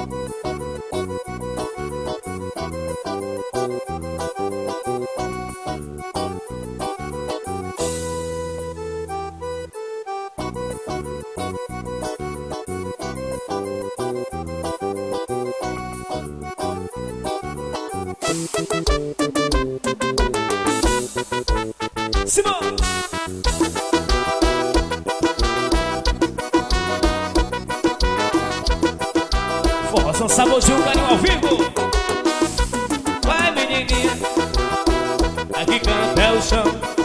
Simão! Forrozão Sabotão, carinho ao vivo. Vai, menininha, aqui canta é o chão.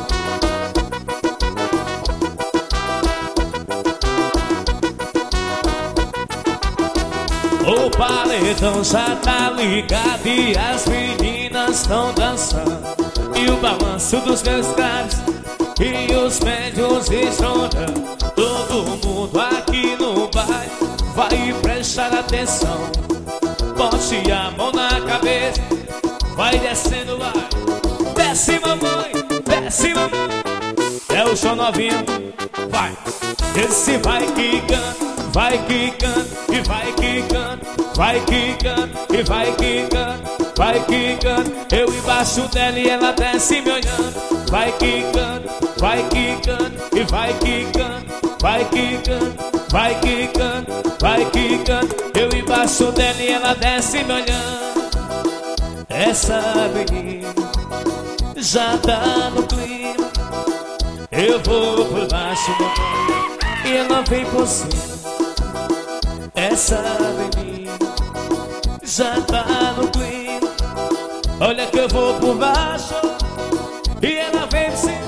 O paredão já tá ligado e as meninas estão dançando. E o balanço dos meus caras e os médios estrondando. Todo mundo aqui no baile vai prestar atenção. Bote a mão na cabeça, vai descendo, vai. Desce, mamãe, desce, mamãe. É o show novinho, vai. Esse vai quicando, vai quicando e vai quicando, vai quicando e vai quicando, vai quicando. Eu embaixo dela e ela desce me olhando. Vai quicando, vai quicando e vai quicando, vai quicando, vai quicando, vai quicando. Eu embaixo dela e ela desce me olhando. Essa menina já tá no clima. Eu vou por baixo do pão e ela vem por cima. Essa menina já tá no clima. Olha que eu vou por baixo e ela vem por cima.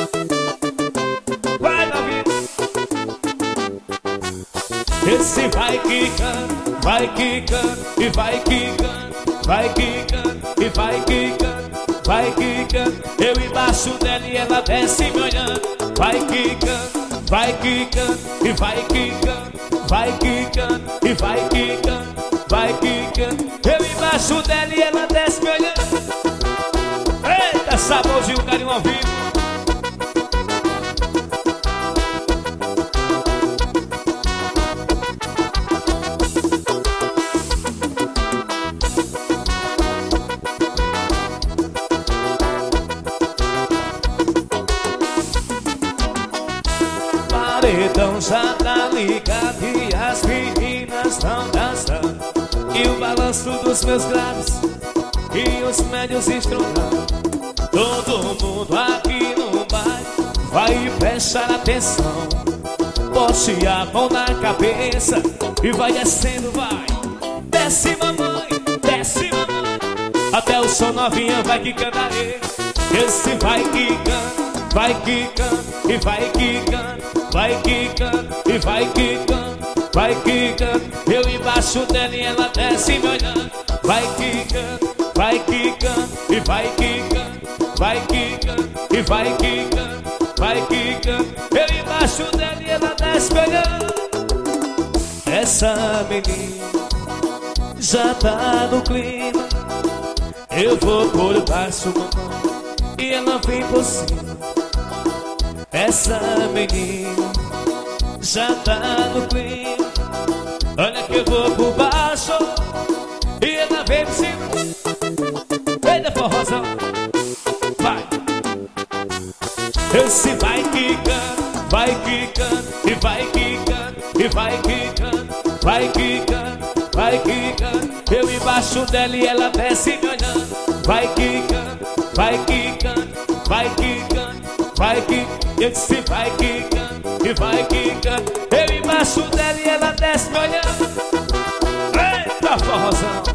Vai, novinho. Esse vai quicando, vai quicando e vai quicando, vai quicando e vai quicando, vai quicando. Eu embaixo dela e ela desce me olhando. Vai quicando, vai quicando e vai quicando, vai quicando e vai quicando, vai quicando. Eu embaixo dela e ela desce me olhando. Eita, Sabotão, carinho ao vivo. Paredão já tá ligado e as meninas estão dançando. E o balanço dos meus graves e os médios estrondando. Todo mundo aqui no baile vai prestar atenção. Bote a mão na cabeça e vai descendo, vai. Desce, mamãe, desce, mamãe. Até o som novinha vai quicando aí. Esse vai quicando, vai quicando e vai quicando, vai quicando e vai quicando, vai quicando. Eu embaixo dela e ela desce me olhando. Vai quicando, vai quicando e vai quicando, vai quicando e vai quicando, vai quicando. Eu embaixo dela e ela desce me olhando. Essa menina já tá no clima. Eu vou por baixo, mamãe, e ela vem por cima. Essa menina já tá no clima. Olha que eu vou por baixo e ela vem por cima. Eita, forrozão, vai. Esse vai quicando, vai quicando e vai quicando e vai quicando, vai quicando, vai quicando. Eu embaixo dela e ela desce me olhando. Vai quicando, vai quicando, vai quicando, vai quicando. Esse vai quicando e vai quicando. Eu embaixo dela e ela desce me olhando. Eita, forrozão.